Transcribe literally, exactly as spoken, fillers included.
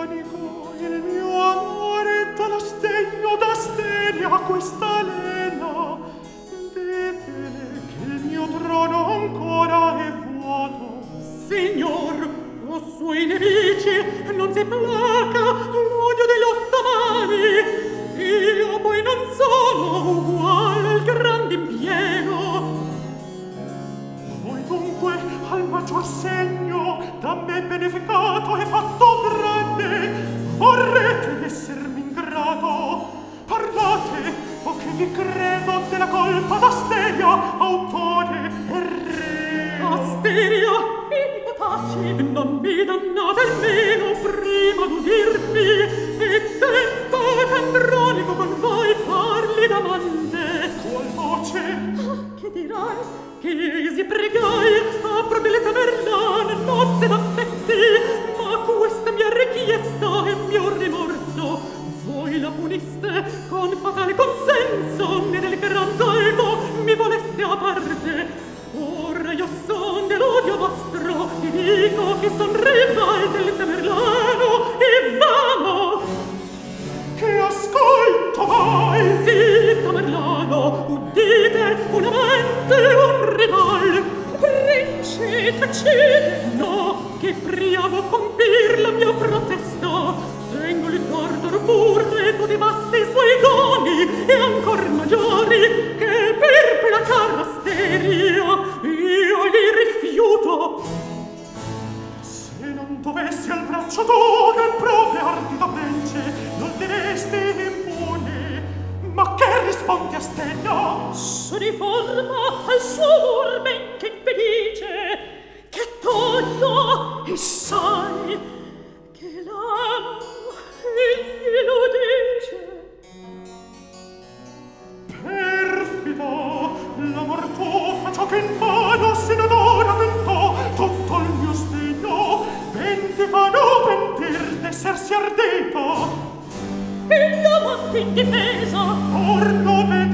Andronico, il mio amore dà l'astegno d'Asteria a questa Lena. Ditele che il mio trono ancora è vuoto. Signor, o suoi nemici non si placa l'odio degli ottomani. Io poi non sono uguale al grande impiego. Voi dunque al maggior segno da me beneficato e fatto grande vorrete essermi ingrato. Parlate, o che vi credo della colpa d'Asteria, autore e re. Asteria, io taci, non mi dannate almeno prima d'udirmi. E tempo ch'Andronico con voi parli d'amante. Qual voce? Ah, che dirai? Che si pregai apro delle tamerlane nozze d'affetti, ma questa mia richiesta e mio rimorso voi la puniste con fatale consenso, né del gran dolgo mi voleste a parte. Ora io son dell'odio vostro e dico che son rival del tamerlano e vamo. Che ascolto vai! Sì, tamerlano, udite un amante, un rival. Prince, tacete! No, che priavo compir la mia protesta. Tengo il tortor pure tu devasti i suoi doni e ancor maggiori che per placar l'Asteria io gli rifiuto. Se non dovessi al braccio d'oro e prove ardita pence, non diresti impune. Ma che rispondi Asteria? S'uniforma al suo urbe che infelice, che toglio e sai che l'amo egli lo dice. Perfido, l'amor tuo fa ciò che invano sin ad ora tentò tutto il mio sdegno, ben ti vano pentir d'essersi ardito. E l'amante indifesa or lo vedo